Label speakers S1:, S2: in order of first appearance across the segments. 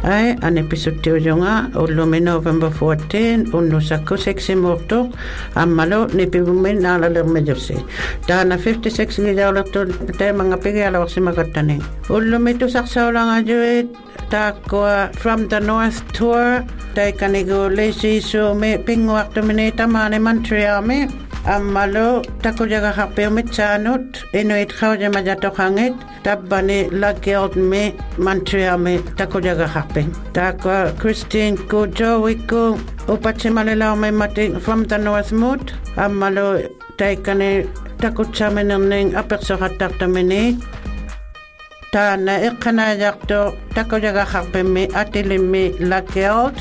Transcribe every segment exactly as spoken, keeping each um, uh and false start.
S1: Ai an episode yunga ulumi November fourteenth unusakku seksimurtu ammalo nipibumin nalalermejusi dana fifty-six ngijawlatu te mangapigala waksimakatani ulumi tu saksaulanga juit takwa from the north tour taikanigo lesi so me pingwaktu minita mane Montreal me ammalo takujaga hape mitsanut inuit khawja majato khangit tabbani lagild me Montreal me takujaga hape takwa Christine Kujo wiku upachimalilaw me mati from the north mood ammalo taikani takuchamening apersohataktamini tana iqanajakto takujaga hape me atilimi lagild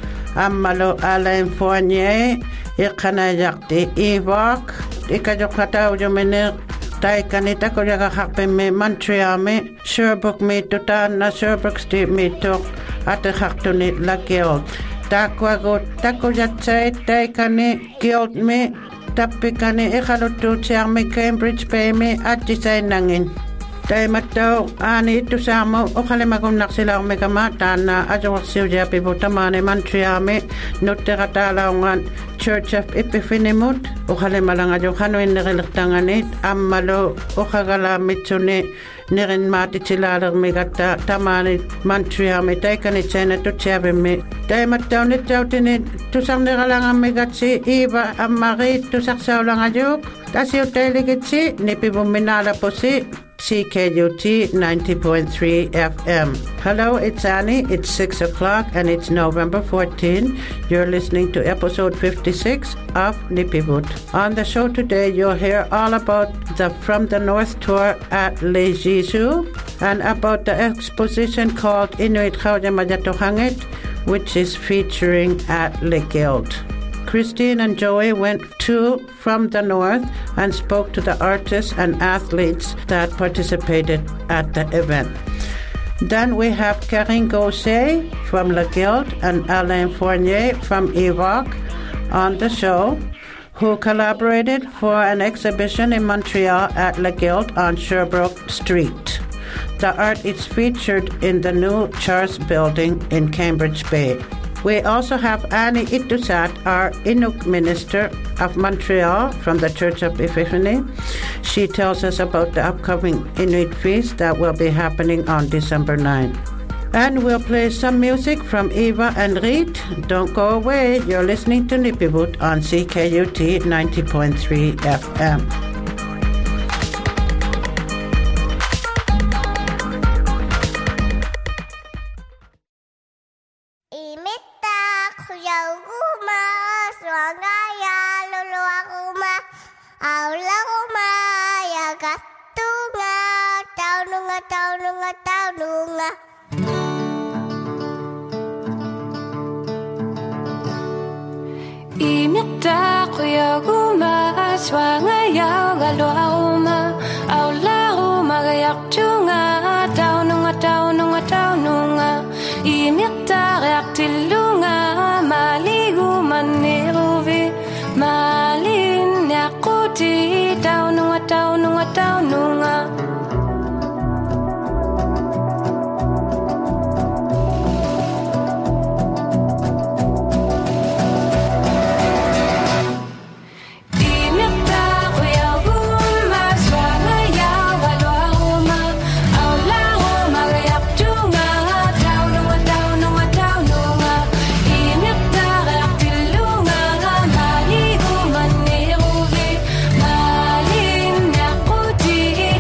S1: ammalo Alain Fournier iqanajakti Ivok ikajokata ujumene taikanita kojaga hape me Montreal me Sherbrooke me tutana Sherbrooke Street me tok ate haktuni lagild takwago takojatsai taikani guild me tapikani ikhalutu tiang me Cambridge Bay me atisay nangin Taimatau ani itu sama okhalemakum naksilaw me kama tana ajawasiw japi butamane Montreal me nuterata laungan Church of Epiphany mut okhalemalanga jo khanoin negeltanganit ammalo okhagala mitsune nerin mati tilaler me gata tamane Montreal me taikani chena tu chabe me taimatau ne tautine tu sang negalanga me gatsi iba amari tu saksawlanga juk tasiu teligitsi nipibuminala posi C K U T ninety point three F M. Hello, it's Annie. It's six o'clock and it's November fourteenth. You're listening to episode fifty-six of Nipiput. On the show today, you'll hear all about the From the North tour at Les Jésus and about the exposition called Inuit Khawja Majatohangit, which is featuring at Le Guild. Christine and Joey went to From the North and spoke to the artists and athletes that participated at the event. Then we have Karine Gauthier from Le Guild and Alain Fournier from Ivok on the show, who collaborated for an exhibition in Montreal at Le Guild on Sherbrooke Street. The art is featured in the new Charles building in Cambridge Bay. We also have Annie Itusat, our Inuk minister of Montreal from the Church of Epiphany. She tells us about the upcoming Inuit feast that will be happening on December ninth. And we'll play some music from Eva and Reed. Don't go away. You're listening to Nipiput on C K U T ninety point three F M.
S2: Mali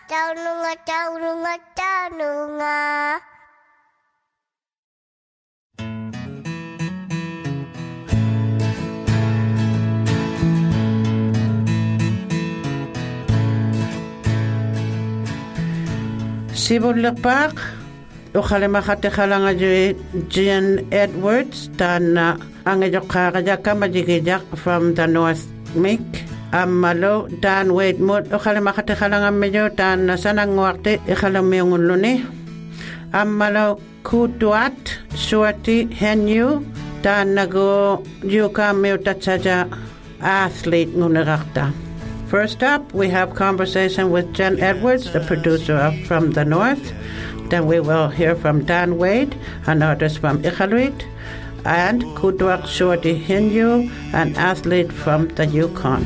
S2: taununga, taununga, taununga.
S1: Sibulleqpaaq uqalimaqatiqalanga Jen Edwards tana angajoqqaaqajakkamajigijaq from the North Mic ammalo Dan Wade mut uqalimaqatiqalanga mejo tana sananguaqti iqalamiungulluni ammalo Kutuat Suati Henyu tanago yukammiutatsaja athlete nguniraqta. First up, we have conversation with Jen Edwards, the producer of From the North. Then we will hear from Dan Wade, an artist from Iqaluit, and Kutuat Suati Henyu, an athlete from the Yukon.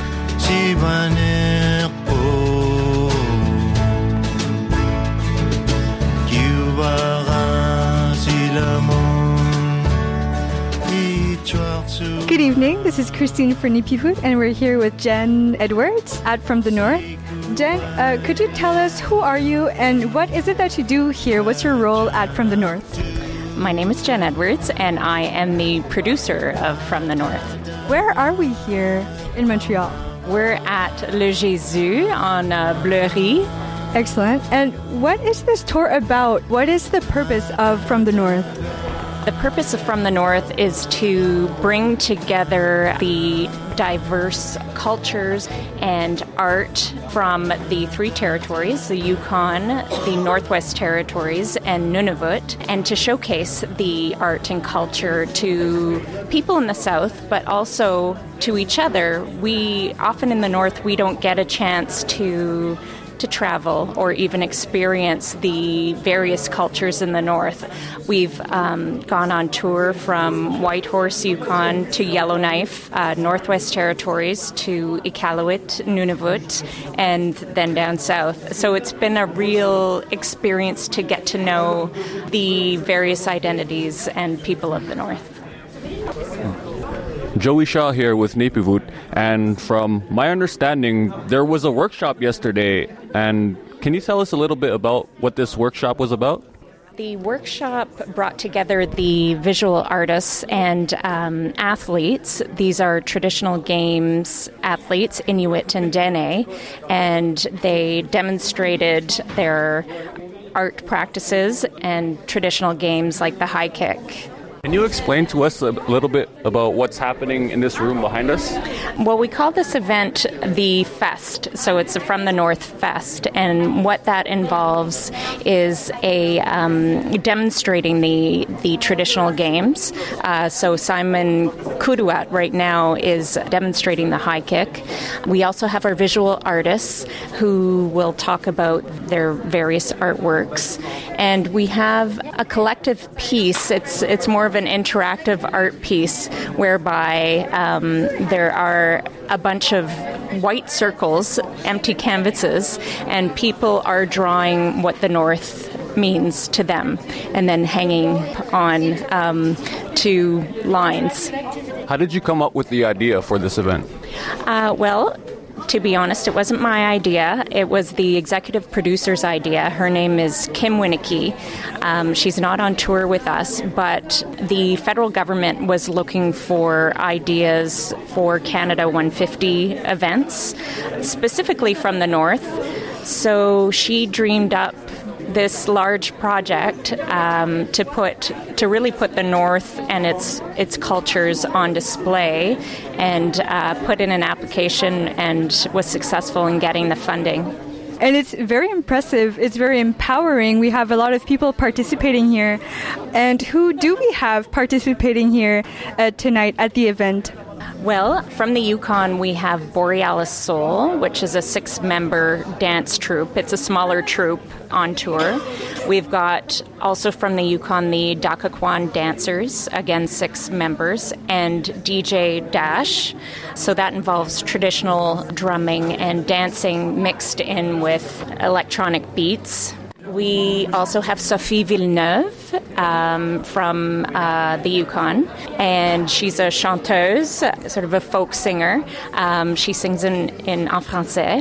S3: Good evening, this is Christine for Nipiput, and we're here with Jen Edwards at From the North. Jen, uh, could you tell us who are you and what is it that you do here? What's your role at From the North?
S4: My name is Jen Edwards, and I am the producer of From the North.
S3: Where are we here in Montreal?
S4: We're at Le Jésus on uh, Bleury.
S3: Excellent. And what is this tour about? What is the purpose of From the North?
S4: The purpose of From the North is to bring together the diverse cultures and art from the three territories, the Yukon, the Northwest Territories, and Nunavut, and to showcase the art and culture to people in the South, but also to each other. We often in the North, we don't get a chance to to travel or even experience the various cultures in the North. We've um, gone on tour from Whitehorse, Yukon to Yellowknife, uh, Northwest Territories to Iqaluit, Nunavut, and then down south. So it's been a real experience to get to know the various identities and people of the North.
S5: Joey Shaw here with Nipiput, and from my understanding, there was a workshop yesterday, and can you tell us a little bit about what this workshop was about?
S4: The workshop brought together the visual artists and um, athletes. These are traditional games athletes, Inuit and Dene, and they demonstrated their art practices and traditional games like the high kick.
S5: Can you explain to us a little bit about what's happening in this room behind us?
S4: Well, we call this event the Fest, so it's a From the North Fest, and what that involves is a um, demonstrating the the traditional games. Uh, so Simon Kutuat right now is demonstrating the high kick. We also have our visual artists who will talk about their various artworks, and we have a collective piece. It's it's more of an interactive art piece whereby um, there are a bunch of white circles, empty canvases, and people are drawing what the North means to them and then hanging on um, to lines.
S5: How did you come up with the idea for this event?
S4: Uh, well, to be honest, it wasn't my idea. It was the executive producer's idea. Her name is Kim Winicky. Um, she's not on tour with us, but the federal government was looking for ideas for Canada one fifty events, specifically from the North. So she dreamed up this large project um, to put to really put the North and its its cultures on display, and uh, put in an application and was successful in getting the funding.
S3: And it's very impressive. It's very empowering. We have a lot of people participating here. And who do we have participating here uh, tonight at the event?
S4: Well, from the Yukon, we have Borealis Soul, which is a six-member dance troupe. It's a smaller troupe on tour. We've got also from the Yukon the Dakaquan Dancers, again six members, and D J Dash. So that involves traditional drumming and dancing mixed in with electronic beats. We also have Sophie Villeneuve um, from uh, the Yukon, and she's a chanteuse, sort of a folk singer. Um, she sings in, in en français.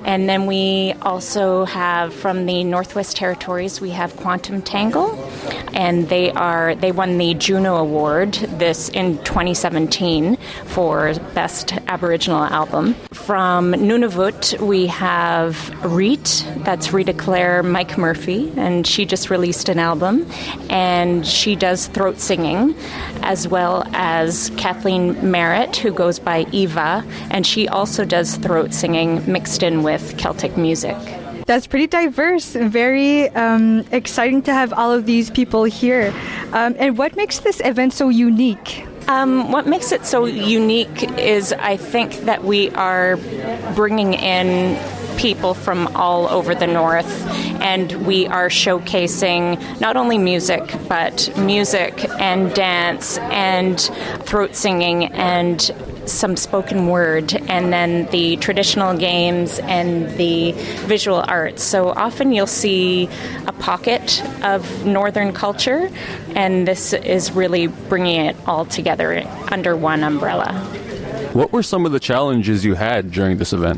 S4: And then we also have from the Northwest Territories, we have Quantum Tangle, and they are they won the Juno Award this in twenty seventeen for Best Aboriginal Album. From Nunavut, we have Reet, that's Rita Claire Mike Murphy, and she just released an album, and she does throat singing, as well as Kathleen Merritt, who goes by Eva, and she also does throat singing mixed in with Celtic music.
S3: That's pretty diverse, very um, exciting to have all of these people here. Um, and what makes this event so unique?
S4: Um, what makes it so unique is I think that we are bringing in people from all over the North, and we are showcasing not only music, but music and dance and throat singing and some spoken word, and then the traditional games and the visual arts. So often you'll see a pocket of Northern culture, and this is really bringing it all together under one umbrella.
S5: What were some of the challenges you had during this event?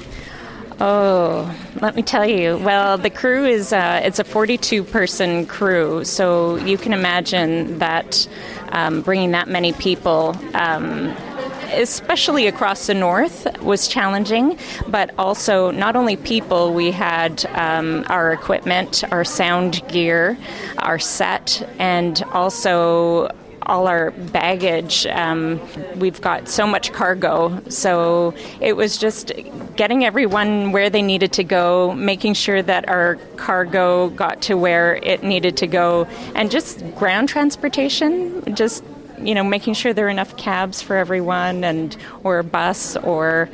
S4: Oh, let me tell you. Well, the crew is uh, it's a forty-two person crew, so you can imagine that um, bringing that many people, um, especially across the North, was challenging. But also, not only people, we had um, our equipment, our sound gear, our set, and also all our baggage. Um, we've got so much cargo, so it was just getting everyone where they needed to go, making sure that our cargo got to where it needed to go, and just ground transportation, just, you know, making sure there are enough cabs for everyone, and or a bus, or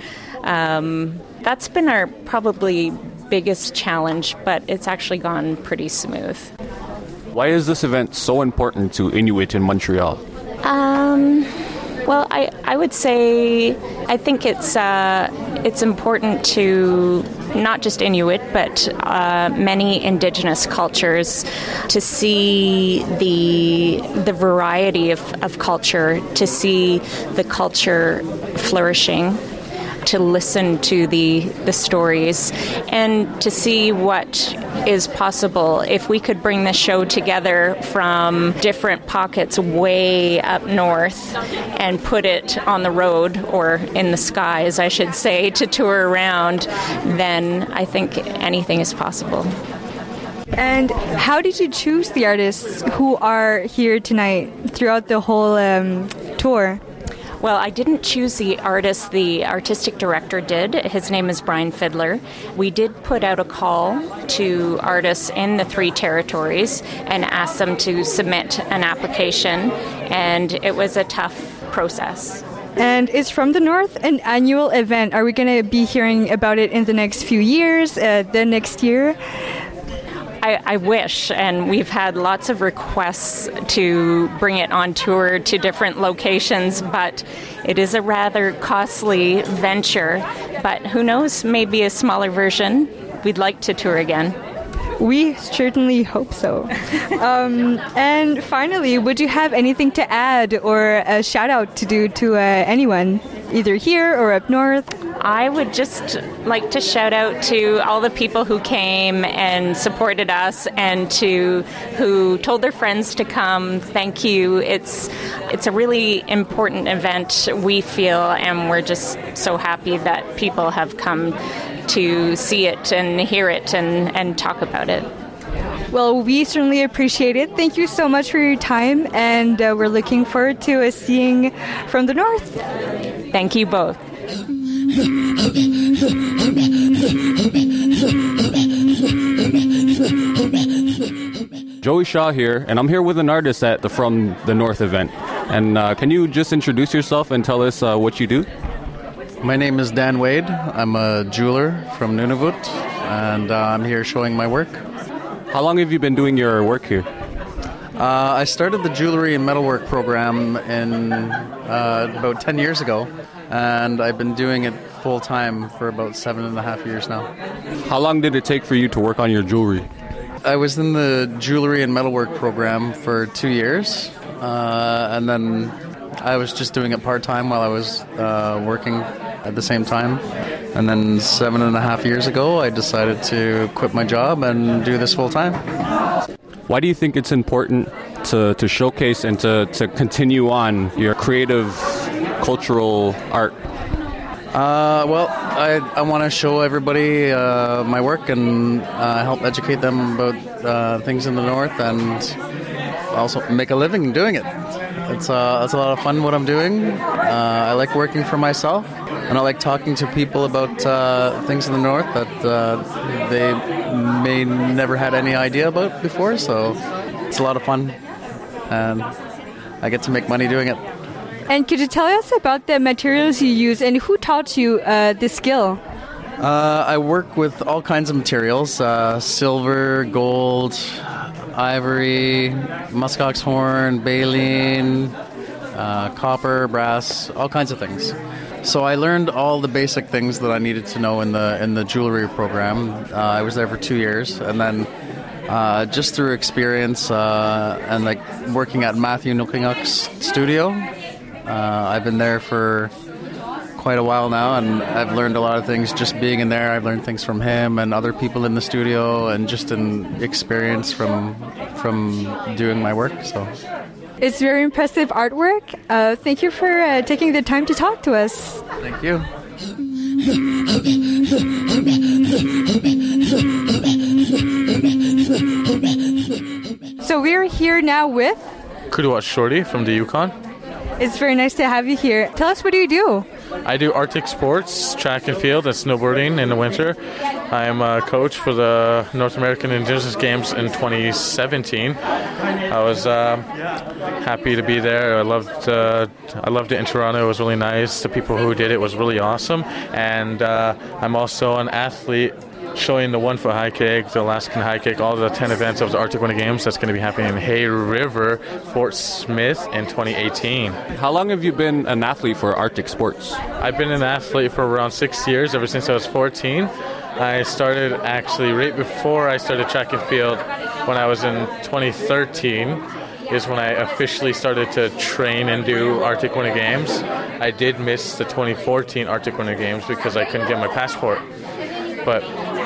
S4: um, that's been our probably biggest challenge, but it's actually gone pretty smooth.
S5: Why is this event so important to Inuit in Montreal?
S4: Um, well, I, I would say I think it's uh, it's important to not just Inuit, but uh, many Indigenous cultures to see the the variety of, of culture, to see the culture flourishing, to listen to the, the stories, and to see what is possible if we could bring this show together from different pockets way up north and put it on the road, or in the skies, I should say, to tour around, then I think anything is possible.
S3: And how did you choose the artists who are here tonight throughout the whole um, tour?
S4: Well, I didn't choose the artist. The artistic director did. His name is Brian Fiddler. We did put out a call to artists in the three territories and asked them to submit an application, and it was a tough process.
S3: And is From the North an annual event? Are we going to be hearing about it in the next few years, uh, the next year?
S4: I, I wish, and we've had lots of requests to bring it on tour to different locations, but it is a rather costly venture. But who knows, maybe a smaller version. We'd like to tour again.
S3: We certainly hope so. um, and finally, would you have anything to add or a shout out to do to uh, anyone, either here or up north?
S4: I would just like to shout out to all the people who came and supported us, and to who told their friends to come. Thank you. It's it's a really important event, we feel, and we're just so happy that people have come to see it and hear it and, and talk about it.
S3: Well, we certainly appreciate it. Thank you so much for your time, and uh, we're looking forward to uh, seeing From the North.
S4: Thank you both.
S5: Joey Shaw here, and I'm here with an artist at the From the North event. And uh, can you just introduce yourself and tell us uh, what you do?
S6: My name is Dan Wade. I'm a jeweler from Nunavut, and uh, I'm here showing my work.
S5: How long have you been doing your work here?
S6: Uh, I started the jewelry and metalwork program in uh, about ten years ago, and I've been doing it full time for about seven and a half years now.
S5: How long did it take for you to work on your jewelry?
S6: I was in the jewelry and metalwork program for two years, uh, and then I was just doing it part time while I was uh, working at the same time. And then seven and a half years ago, I decided to quit my job and do this full time.
S5: Why do you think it's important to, to showcase and to, to continue on your creative, cultural art?
S6: Uh, well, I, I want to show everybody uh, my work and uh, help educate them about uh, things in the North and also make a living doing it. It's, uh, it's a lot of fun what I'm doing. Uh, I like working for myself, and I like talking to people about uh, things in the North that uh, they may never had any idea about before, so it's a lot of fun, and I get to make money doing it.
S3: And could you tell us about the materials you use and who taught you uh, this skill?
S6: Uh, I work with all kinds of materials, uh, silver, gold, ivory, muskox horn, baleen, uh, copper, brass, all kinds of things. So I learned all the basic things that I needed to know in the in the jewelry program. Uh, I was there for two years, and then uh, just through experience uh, and like working at Matthew Nulkinguk's studio, uh, I've been there for quite a while now, and I've learned a lot of things just being in there. I've learned things from him and other people in the studio, and just an experience from from doing my work. So
S3: it's very impressive artwork. Uh, thank you for uh, taking the time to talk to us.
S6: Thank you.
S3: So we're here now with
S7: Kuduat Shorty from the Yukon.
S3: It's very nice to have you here. Tell us, what do you do?
S7: I do Arctic sports, track and field, and snowboarding in the winter. I am a coach for the North American Indigenous Games in twenty seventeen. I was uh, happy to be there. I loved, uh, I loved it in Toronto. It was really nice. The people who did it was really awesome. And uh, I'm also an athlete showing the one-foot high kick, the Alaskan high kick, all the ten events of the Arctic Winter Games. That's going to be happening in Hay River, Fort Smith in twenty eighteen.
S5: How long have you been an athlete for Arctic sports?
S7: I've been an athlete for around six years, ever since I was fourteen. I started actually right before I started track and field when I was in twenty thirteen is when I officially started to train and do Arctic Winter Games. I did miss the twenty fourteen Arctic Winter Games because I couldn't get my passport. But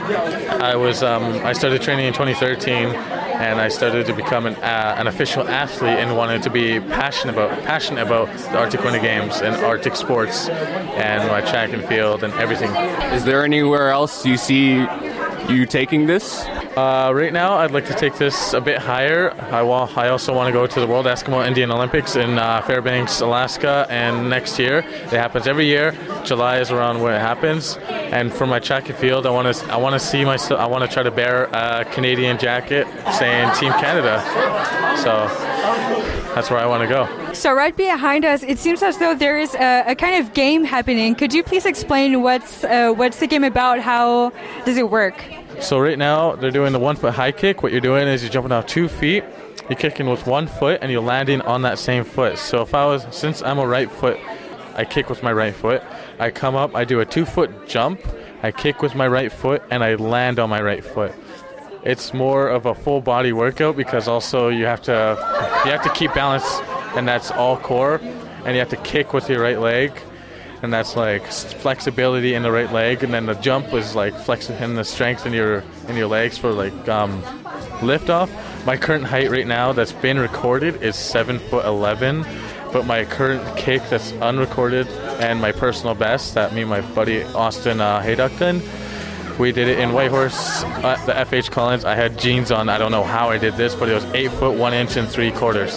S7: I was um, I started training in twenty thirteen, and I started to become an uh, an official athlete and wanted to be passionate about passionate about the Arctic Winter Games and Arctic sports and my track and field and everything.
S5: Is there anywhere else you see you taking this?
S7: Uh, right now, I'd like to take this a bit higher. I, wa- I also want to go to the World Eskimo Indian Olympics in uh, Fairbanks, Alaska, and next year. It happens every year. July is around where it happens. And for my track and field, I want to I want to see myself. I want to try to bear a Canadian jacket saying Team Canada. So that's where I want to go.
S3: So right behind us, it seems as though there is a, a kind of game happening. Could you please explain what's uh, what's the game about? How does it work?
S7: So right now, they're doing the one-foot high kick. What you're doing is you're jumping off two feet, you're kicking with one foot, and you're landing on that same foot. So if I was, since I'm a right foot, I kick with my right foot. I come up, I do a two-foot jump, I kick with my right foot, and I land on my right foot. It's more of a full-body workout because also you have to you have to keep balance, and that's all core, and you have to kick with your right leg. And that's like flexibility in the right leg, and then the jump is like flexing the strength in your in your legs for like um, lift off. My current height right now that's been recorded is seven foot eleven, but my current kick that's unrecorded and my personal best that me and my buddy Austin uh, Hayduckton, we did it in Whitehorse at the F H Collins. I had jeans on. I don't know how I did this, but it was eight foot one inch and three quarters.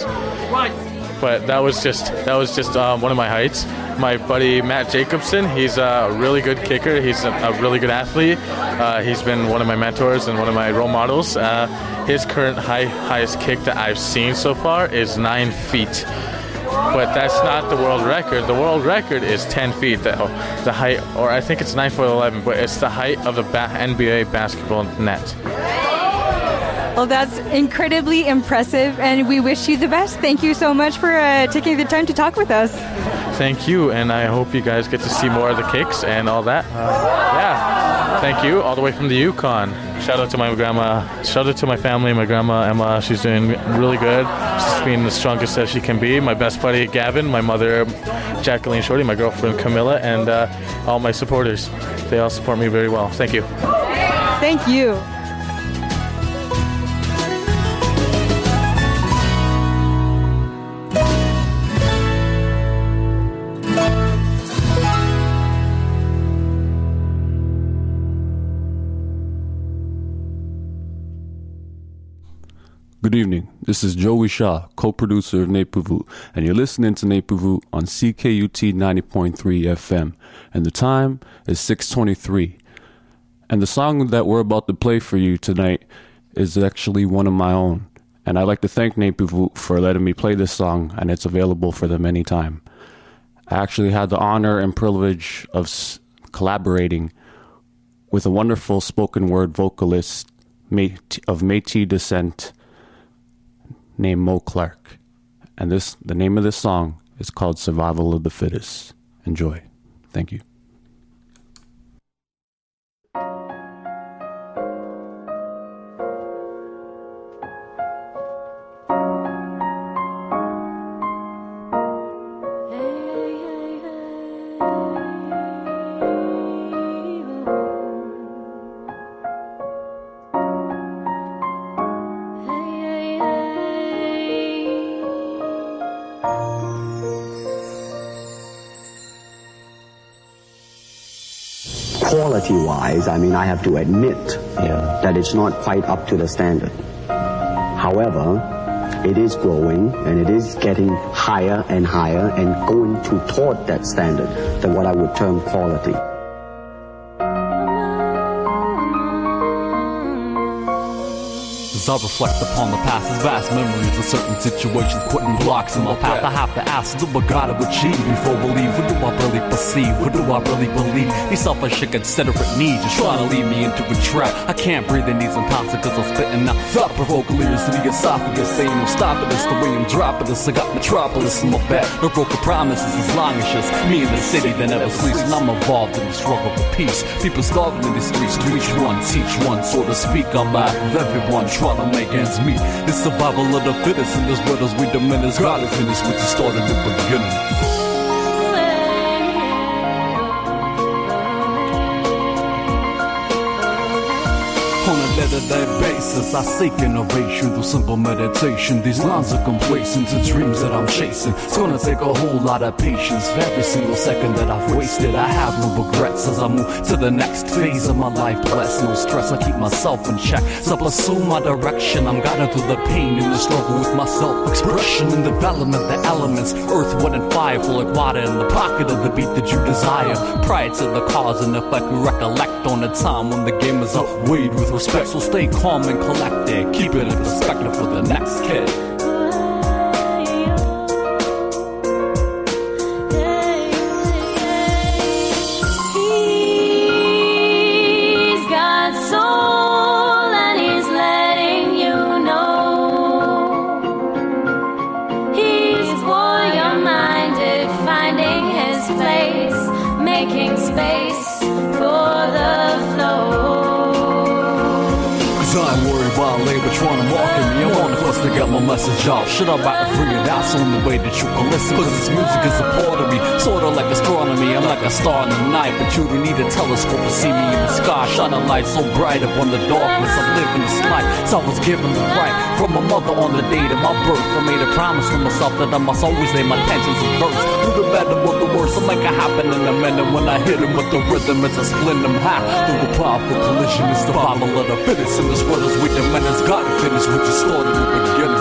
S7: But that was just that was just um, one of my heights. My buddy Matt Jacobson, he's a really good kicker. He's a, a really good athlete. Uh, he's been one of my mentors and one of my role models. Uh, his current high, highest kick that I've seen so far is nine feet. But that's not the world record. The world record is ten feet. The, the height, or I think it's nine foot eleven, but it's the height of the ba- N B A basketball net.
S3: Well, that's incredibly impressive, and we wish you the best. Thank you so much for uh, taking the time to talk with us.
S7: Thank you, and I hope you guys get to see more of the kicks and all that. Uh, yeah. Thank you. All the way from the Yukon. Shout out to my grandma. Shout out to my family. My grandma, Emma, she's doing really good. She's being the strongest as she can be. My best buddy, Gavin. My mother, Jacqueline Shorty. My girlfriend, Camilla. And uh, all my supporters. They all support me very well. Thank you.
S3: Thank you.
S5: Good evening. This is Joey Shaw, co-producer of Nepuvut, and you're listening to Nepuvut on C K U T ninety point three F M, and the time is six twenty-three. And the song that we're about to play for you tonight is actually one of my own, and I'd like to thank Nepuvut for letting me play this song, and it's available for them anytime. I actually had the honor and privilege of s- collaborating with a wonderful spoken word vocalist Mét- of Métis descent named Mo Clark. And this the name of this song is called Survival of the Fittest. Enjoy. Thank you.
S8: Quality-wise, I mean, I have to admit yeah. that it's not quite up to the standard. However, it is growing and it is getting higher and higher and going to toward that standard than what I would term quality.
S9: As I reflect upon the past, as vast memories of certain situations putting blocks in my path, I have to ask, what do I gotta achieve before believe? What do I really perceive? What do I really believe? These selfish and considerate needs just trying to lead me into a trap. I can't breathe in these impossible cause I'm spitting out thought-provoking lyrics to the esophagus, saying I'm stopping this, the way I'm dropping this. I got Metropolis in my back, no broken promises as long as just me in the city that never sleeps. And I'm involved in the struggle for peace. People starving in the streets to each one, teach one, so to speak. I'm out of everyone trying to make ends meet. The survival of the fittest in this world as we diminish. God is finished with the start of the beginning. On a day-to-day basis, I seek innovation through simple meditation. These lines are complacent to dreams that I'm chasing. It's gonna take a whole lot of patience for every single second that I've wasted. I have no regrets as I move to the next phase of my life. Bless, no stress, I keep myself in check. So pursue my direction, I'm guided through the pain and the struggle with my self-expression and development. The elements, earth, wood, and fire flow like water in the pocket of the beat that you desire. Prior to the cause and effect, we recollect on the time when the game is outweighed with respect, so stay calm and collected. Keep it in perspective for the next kid.
S10: He's got soul and he's letting you know. He's warrior-minded, finding his place, making space for the flow.
S9: I ain't worried about labor trying to market me. I want the first to get my message out. Shit, I'm about to free it out, so in the way that you can listen. Cause this music is a part of me, sorta like astronomy. I'm like a star in the night, but you don't need a telescope to see me in the sky. Shining light so bright up on the darkness. I'm living this life, so I was given the right from my mother on the date of my birth. I made a promise to myself that I must always lay my tensions in verse. Through the better with the worst, I'll make it happen in a minute. When I hit him with the rhythm, it's a split them high. Through the powerful collision, it's the Bible of the fittest in this world as we demand. It's gotta finish what you started in the beginning.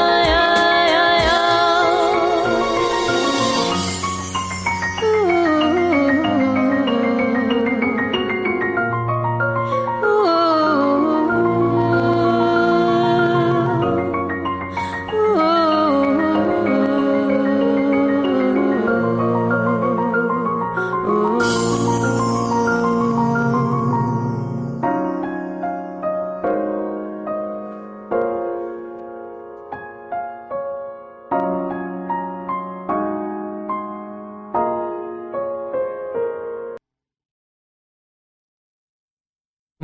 S10: Ooh.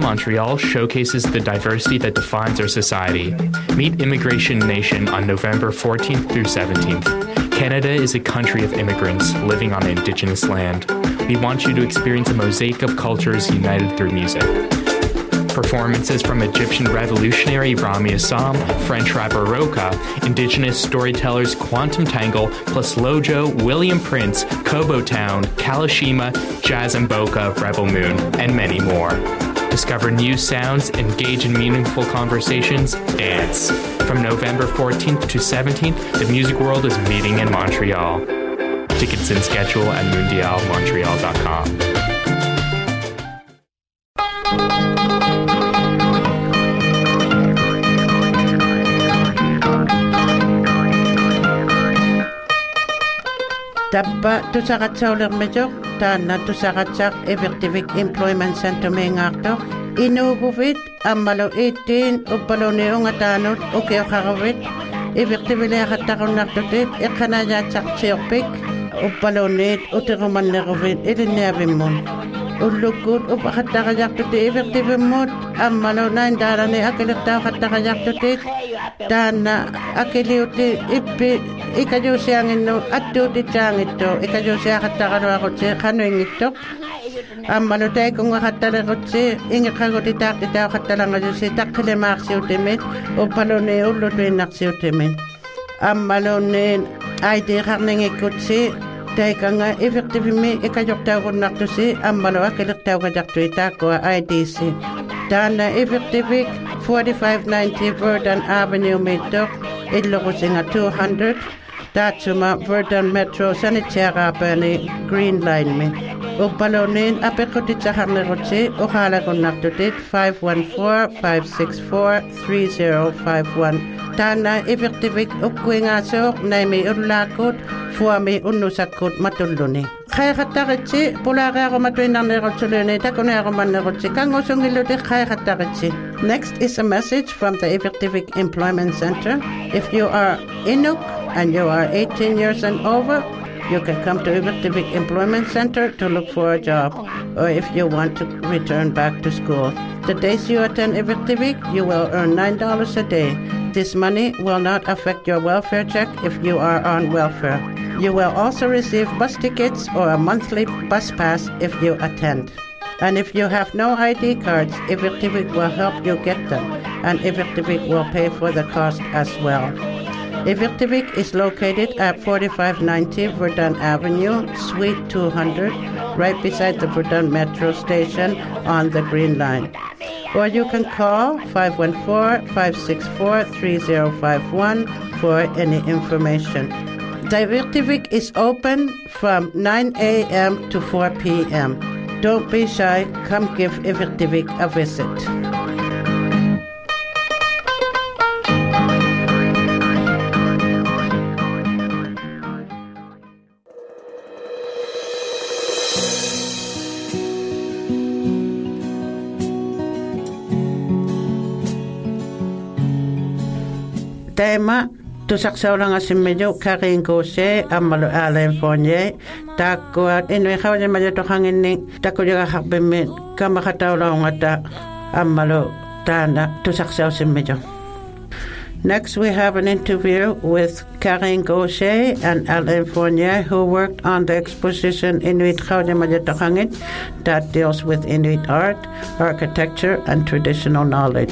S11: Montreal showcases the diversity that defines our society. Meet Immigration Nation on November fourteenth through seventeenth. Canada is a country of immigrants living on Indigenous land. We want you to experience a mosaic of cultures united through music. Performances from Egyptian revolutionary Rami Assam, French rapper Roka, Indigenous storytellers Quantum Tangle, plus Lojo, William Prince, Kobo Town, Kalashima, Jazz and Boca, Rebel Moon, and many more. Discover new sounds, engage in meaningful conversations, dance. From November fourteenth to seventeenth, the music world is meeting in Montreal. Tickets and schedule at mundial montreal dot com.
S1: Tappa tusaqatsauler major taanna tusaqatsaaq Ivirtivik Employment Center meengaqtor inuuguvit ammalo eighteen uppaloni ungataanut ukiuqaravit Ivirtivileaqattaqunartutit iqqanajaatsaqsiorpik uppaloniit utiqumanneruvit ilinniavimmun ullukkuut upaqattaqajartuti Ivirtivimmut ammalo naindaarani akiliqtaaqattaqajartutit taanna akiliuti ippi ikajusianginnu attuutitsaangittu ikajusiaqattaqaluaqutsi qanuingittoq ammalu taikungaqattalerutsi ingeqagutitaaqtitauqattalangajusi taqqilemaarsiutimit uppaluni ullutuinnarsiutimit ammalunniin aitiiqarningikkutsi taikanga Ivirtivimmi ikajortaugunnartusi ammalu akiliqtauqajartui taakkua I D C taanna Ivirtivik forty-five ninety Verdun Avenue mittoq illuqusinga two hundred taatsuma Verdun Metro Sanitariapani Green Line mi uppalonin apequtitsaharnerutsi uqaalakunnartutit five one four, five six four, three zero five one taana Ivirtivik ukkuingaasuuq naimi ullaakut fuami unnusakkut matulluni qaiqattaritsi pulaaqiaqumatuinnarnerutsuluni takuneaqumannerutsi kangusungilluti qaiqattaritsi. Next is a message from the Ivirtivik Employment Center. If you are Inuk and you are eighteen years and over, you can come to Ivirtivik Employment Center to look for a job, or if you want to return back to school. The days you attend Ivirtivik, you will earn nine dollars a day. This money will not affect your welfare check if you are on welfare. You will also receive bus tickets or a monthly bus pass if you attend. And if you have no I D cards, Ivirtivik will help you get them, and Ivirtivik will pay for the cost as well. Ivirtivik is located at forty-five ninety Verdun Avenue, Suite two hundred, right beside the Verdun Metro station on the Green Line. Or you can call five one four, five six four, three zero five one for any information. The Ivirtivik is open from nine a.m. to four p.m. Don't be shy, come give Ivirtivik a visit. Tema tusaqsaulanga simmejo karinkoose ammalu Alain Fournier takkua inui khawje majeto hanginni takkujaga habbemme kamakataulaungata ammalu taana tusaqsau simmejo. Next, we have an interview with Karine Gaucher and Alain Fournier, who worked on the exposition Inuit Khawjamajatahangit that deals with Inuit art, architecture, and traditional knowledge.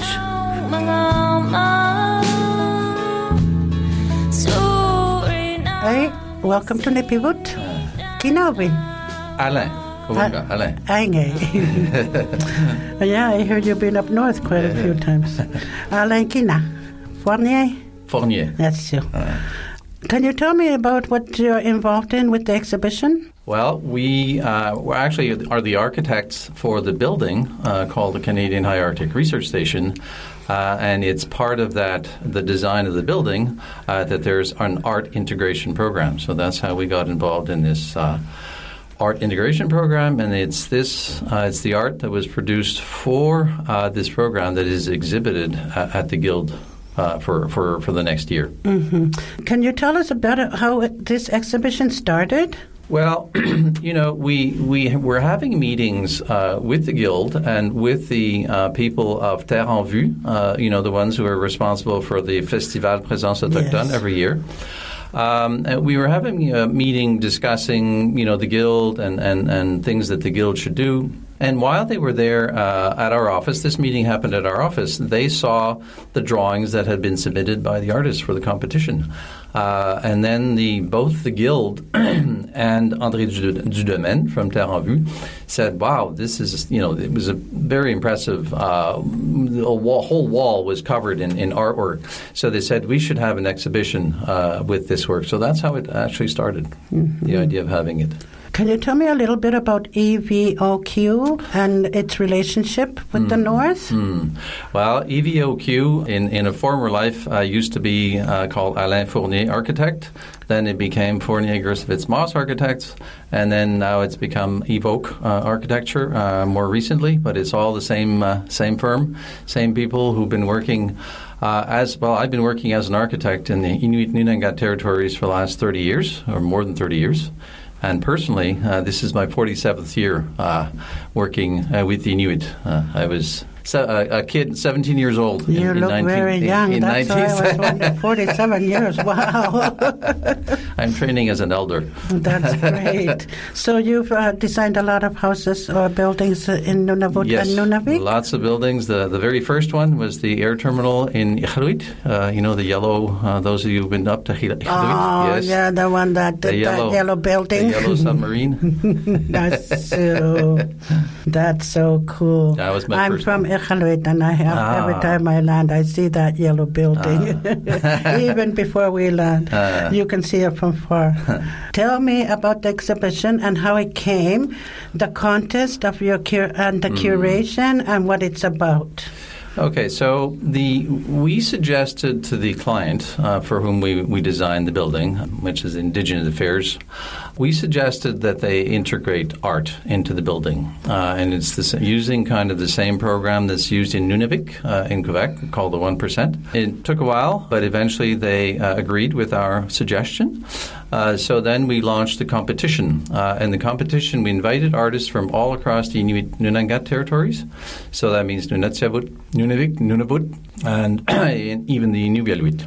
S1: Hey, welcome to Nipivut. Kinavin.
S12: Alain. Uh, Alain.
S1: Ainge. Yeah, I heard you've been up north quite a few times. Alain Kina. Fournier?
S12: Fournier.
S1: That's you. Uh, Can you tell me about what you're involved in with the exhibition?
S12: Well, we uh, we're actually are the architects for the building uh, called the Canadian High Arctic Research Station, uh, and it's part of that, the design of the building, uh, that there's an art integration program. So that's how we got involved in this uh, art integration program, and it's this uh, it's the art that was produced for uh, this program that is exhibited uh, at the Guild Uh, for, for, for the next year.
S1: Mm-hmm. Can you tell us about it, how it, this exhibition started?
S12: Well, you know, we we were having meetings uh, with the Guild and with the uh, people of Terre en Vue, uh, you know, the ones who are responsible for the Festival Présence Autochtone
S1: Yes.
S12: every year. Um, and we were having a meeting discussing, you know, the Guild and, and, and things that the Guild should do. And while they were there uh, at our office, this meeting happened at our office, they saw the drawings that had been submitted by the artists for the competition. Uh, and then the both the Guild and André Dudomaine from Terre en Vue said, wow, this is, you know, it was a very impressive, uh, the wall, whole wall was covered in, in artwork. So they said we should have an exhibition uh, with this work. So that's how it actually started, mm-hmm. the idea of having it.
S1: Can you tell me a little bit about E V O Q and its relationship with mm. the North?
S12: Mm. Well, E V O Q in, in a former life uh, used to be uh, called Alain Fournier Architect. Then it became Fournier Gersowitz Moss Architects. And then now it's become Evoke uh, Architecture uh, more recently. But it's all the same uh, same firm, same people who've been working uh, as well. I've been working as an architect in the Inuit Nunangat territories for the last thirty years, or more than thirty years. And personally, uh, this is my forty-seventh year uh, working uh, with the Inuit. Uh, I was se- a, a kid, seventeen years old.
S1: You
S12: in,
S1: look
S12: in nineteen,
S1: very young.
S12: In, in
S1: That's why I was wondering, forty-seven years. Wow.
S12: I'm training as an elder.
S1: That's great. So you've uh, designed a lot of houses or buildings in Nunavut
S12: yes,
S1: and Nunavik?
S12: Lots of buildings. The the very first one was the air terminal in Iqaluit. Uh, you know, the yellow, uh, those of you who've been up to Iqaluit.
S1: Oh,
S12: yes.
S1: yeah, the one that,
S12: the
S1: that
S12: yellow,
S1: yellow building.
S12: The yellow submarine.
S1: That's so, that's so cool.
S12: That was my
S1: I'm
S12: first
S1: from
S12: one.
S1: Iqaluit, and I have,
S12: Ah.
S1: every time I land, I see that yellow building. Ah. Even before we land, ah. you can see it from far. Tell me about the exhibition and how it came, the contest of your cur- and the mm. curation, and what it's about.
S12: Okay, so the we suggested to the client uh, for whom we, we designed the building, which is Indigenous Affairs, we suggested that they integrate art into the building. Uh, and it's the, using kind of the same program that's used in Nunavik uh, in Quebec called the one percent. It took a while, but eventually they uh, agreed with our suggestion. Uh, so then we launched the competition. Uh, and the competition, we invited artists from all across the Inuit Nunangat territories. So that means Nunatsiavut, Nunavik, Nunavut, and even the Inuvialuit.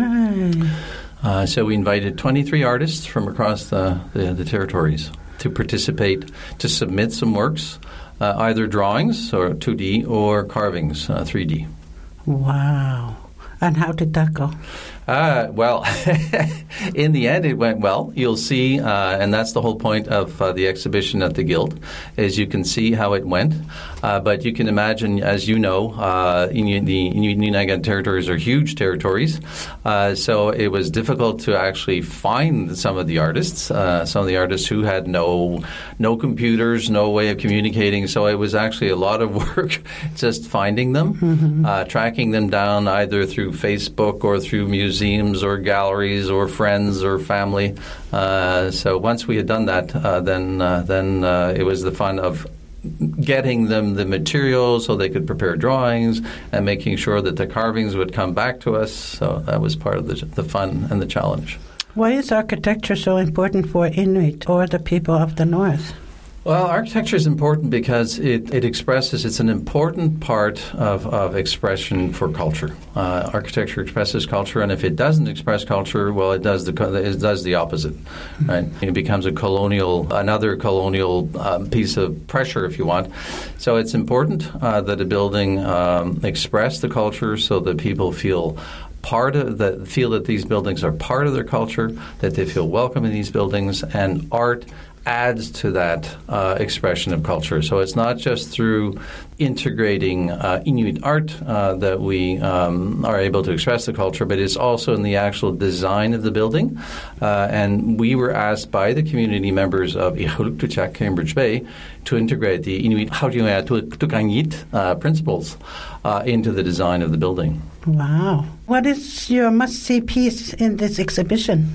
S12: Uh, so we invited twenty-three artists from across the, the, the territories to participate, to submit some works, uh, either drawings or two D or carvings, uh, three D.
S1: Wow. And how did that go?
S12: Uh, well, in the end, it went well. You'll see, uh, and that's the whole point of uh, the exhibition at the Guild, is you can see how it went. Uh, but you can imagine, as you know, uh, Inuit, the Inuit Nunangat territories are huge territories. Uh, so it was difficult to actually find some of the artists, uh, some of the artists who had no no computers, no way of communicating. So it was actually a lot of work just finding them, mm-hmm. uh, tracking them down either through Facebook or through museums. museums or galleries or friends or family. Uh, so once we had done that, uh, then uh, then uh, it was the fun of getting them the materials so they could prepare drawings and making sure that the carvings would come back to us. So that was part of the, the fun and the challenge.
S1: Why is architecture so important for Inuit or the people of the North?
S12: Well, architecture is important because it, it expresses, it's an important part of, of expression for culture. Uh, architecture expresses culture, and if it doesn't express culture, well, it does the it does the opposite, right? It becomes a colonial, another colonial um, piece of pressure, if you want. So it's important uh, that a building um, express the culture so that people feel part of that, feel that these buildings are part of their culture, that they feel welcome in these buildings, and art adds to that uh, expression of culture. So it's not just through integrating uh, Inuit art uh, that we um, are able to express the culture, but it's also in the actual design of the building. Uh, and we were asked by the community members of Iqaluit, Cambridge Bay, to integrate the Inuit Tukangit uh, principles uh, into the design of the building.
S1: Wow. What is your must-see piece in this exhibition?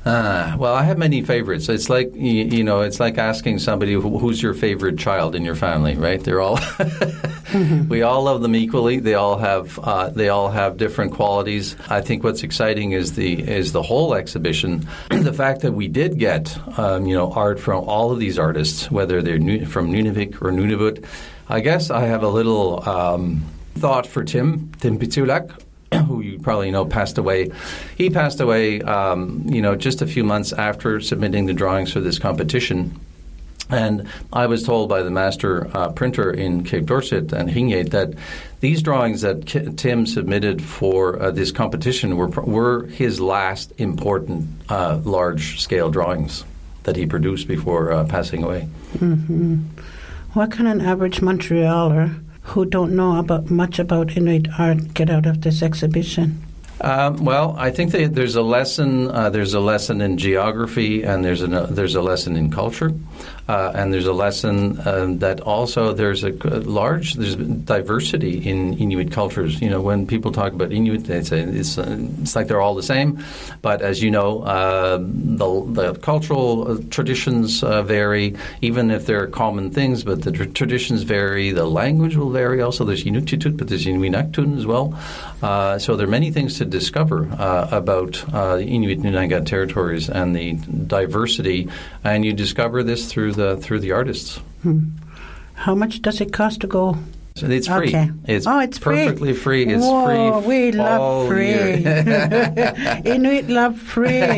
S12: Uh, well, I have many favorites. It's like you, you know, it's like asking somebody who, who's your favorite child in your family, right? They're all mm-hmm. We all love them equally. They all have uh, they all have different qualities. I think what's exciting is the is the whole exhibition. The fact that we did get um, you know art from all of these artists, whether they're nu- from Nunavik or Nunavut. I guess I have a little um, thought for Tim Tim Pitulak, who you probably know passed away. He passed away, um, you know, just a few months after submitting the drawings for this competition. And I was told by the master uh, printer in Cape Dorset and Hingate that these drawings that K- Tim submitted for uh, this competition were were his last important uh, large-scale drawings that he produced before uh, passing away.
S1: Mm-hmm. What can an average Montrealer who don't know about much about Inuit art get out of this exhibition?
S12: Um, well, I think that there's a lesson. Uh, there's a lesson in geography, and there's a there's a lesson in culture, uh, and there's a lesson uh, that also there's a large there's diversity in Inuit cultures. You know, when people talk about Inuit, they say it's uh, it's like they're all the same, but as you know, uh, the the cultural traditions uh, vary, even if there are common things. But the tr- traditions vary. The language will vary. Also, there's Inuktitut, but there's Inuinnaqtun as well. Uh, so there are many things to discover uh, about uh, the Inuit Nunangat territories and the diversity, and you discover this through the through the artists.
S1: Hmm. How much does it cost to go?
S12: So it's free.
S1: Okay.
S12: It's,
S1: oh, it's
S12: perfectly free.
S1: free.
S12: It's
S1: Whoa,
S12: free.
S1: We love free. Inuit love free.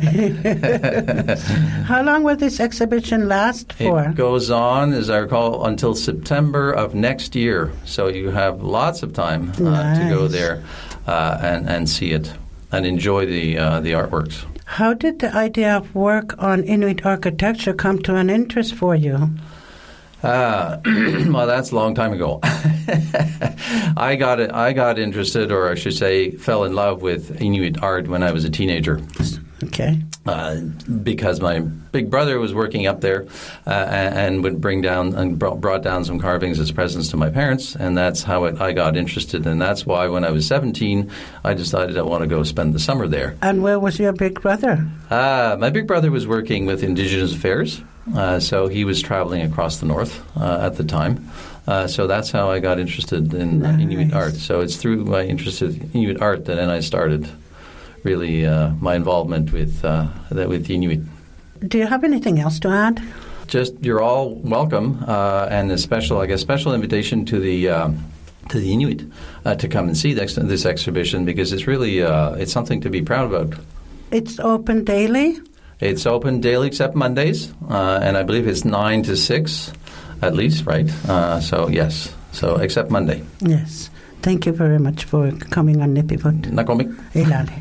S1: How long will this exhibition last for?
S12: It goes on, as I recall, until September of next year. So you have lots of time uh,
S1: nice.
S12: to go there uh, and and see it and enjoy the uh, the artworks.
S1: How did the idea of work on Inuit architecture come to an interest for you?
S12: Uh, well, that's a long time ago. I got it, I got interested, or I should say, fell in love with Inuit art when I was a teenager.
S1: Okay.
S12: Uh, because my big brother was working up there uh, and, and would bring down and brought, brought down some carvings as presents to my parents, and that's how it, I got interested. And that's why when I was seventeen, I decided I want to go spend the summer there.
S1: And where was your big brother?
S12: Uh, my big brother was working with Indigenous Affairs. Uh, so he was traveling across the north uh, at the time. Uh, so that's how I got interested in
S1: nice.
S12: Inuit art. So it's through my interest in Inuit art that then I started really uh, my involvement with uh, with the Inuit.
S1: Do you have anything else to add?
S12: Just you're all welcome, uh, and a special, I guess, special invitation to the um, to the Inuit uh, to come and see this, this exhibition, because it's really uh, it's something to be proud about.
S1: It's open daily.
S12: It's open daily except Mondays, uh, and I believe it's nine to six, at least, right? Uh, so yes, so except Monday.
S1: Yes. Thank you very much for coming on Nipiput.
S12: Nakomik.
S1: Ilali.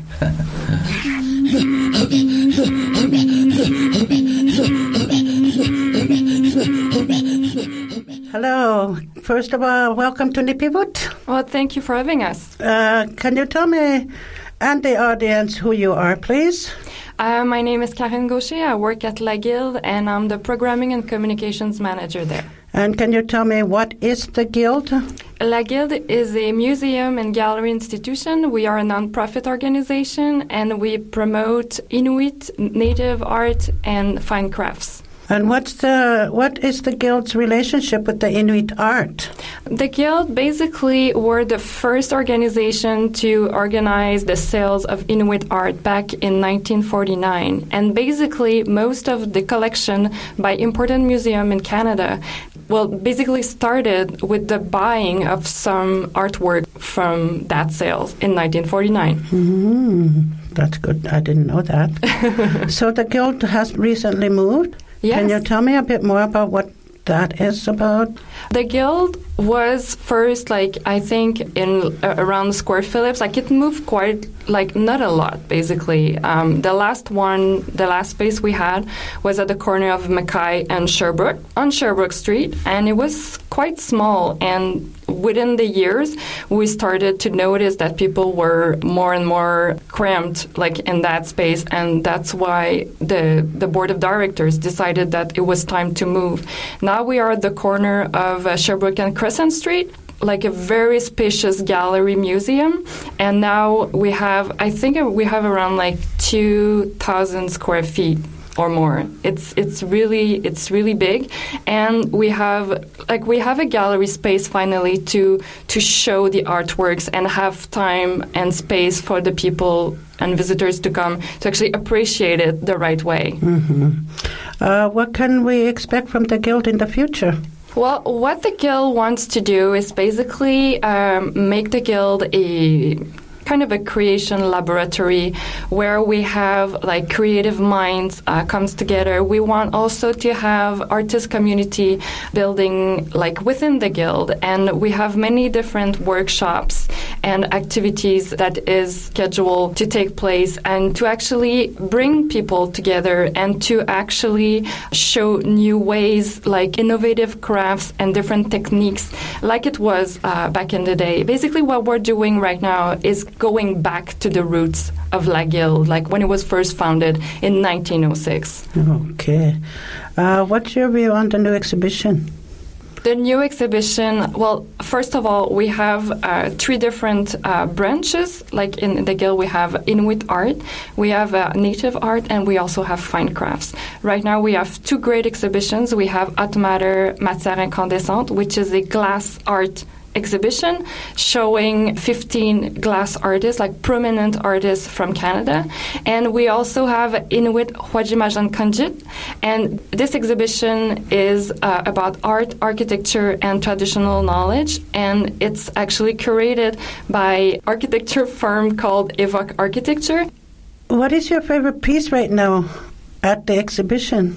S1: Hello. First of all, welcome to Nipiput.
S13: Well, thank you for having us.
S1: Uh, can you tell me and the audience who you are, please?
S13: Uh, my name is Karen Gaucher. I work at La Guilde, and I'm the Programming and Communications Manager there.
S1: And can you tell me what is the Guild?
S13: La Guilde is a museum and gallery institution. We are a non-profit organization, and we promote Inuit, native art, and fine crafts.
S1: And what's the what is the Guild's relationship with the Inuit art?
S13: The Guild basically were the first organization to organize the sales of Inuit art back in nineteen forty-nine. And basically, most of the collection by important museum in Canada, well, basically started with the buying of some artwork from that sale in nineteen forty-nine.
S1: Mm-hmm. That's good. I didn't know that. So the Guild has recently moved?
S13: Yes.
S1: Can you tell me a bit more about what that is about?
S13: The Guild was first, like, I think, in uh, around Square Phillips. Like, it moved quite, like, not a lot, basically. Um, the last one, the last space we had was at the corner of Mackay and Sherbrooke, on Sherbrooke Street, and it was quite small. And within the years, we started to notice that people were more and more cramped, like, in that space, and that's why the the board of directors decided that it was time to move. Now we are at the corner of uh, Sherbrooke and Crescent Street, like a very spacious gallery museum, and now we have, I think we have around like two thousand square feet or more. It's it's really it's really big, and we have like we have a gallery space finally to to show the artworks and have time and space for the people and visitors to come to actually appreciate it the right way.
S1: Mm-hmm. Uh, what can we expect from the Guild in the future?
S13: Well, what the Guild wants to do is basically um, make the Guild a kind of a creation laboratory where we have like creative minds uh, comes together. We want also to have artist community building like within the Guild, and we have many different workshops and activities that is scheduled to take place and to actually bring people together and to actually show new ways, like innovative crafts and different techniques like it was uh, back in the day. Basically what we're doing right now is going back to the roots of La Guilde, like when it was first founded in nineteen oh six.
S1: Okay. Uh, what's your view on the new exhibition?
S13: The new exhibition, well, first of all, we have uh, three different uh, branches. Like in the Guild, we have Inuit art, we have uh, native art, and we also have fine crafts. Right now, we have two great exhibitions. We have Haute Matter Matière Incandescente, which is a glass art exhibition showing fifteen glass artists, like prominent artists from Canada. And we also have Inuit Hwajimajan Kanjit. And this exhibition is uh, about art, architecture, and traditional knowledge. And it's actually curated by architecture firm called Evoque Architecture.
S1: What is your favorite piece right now at the exhibition?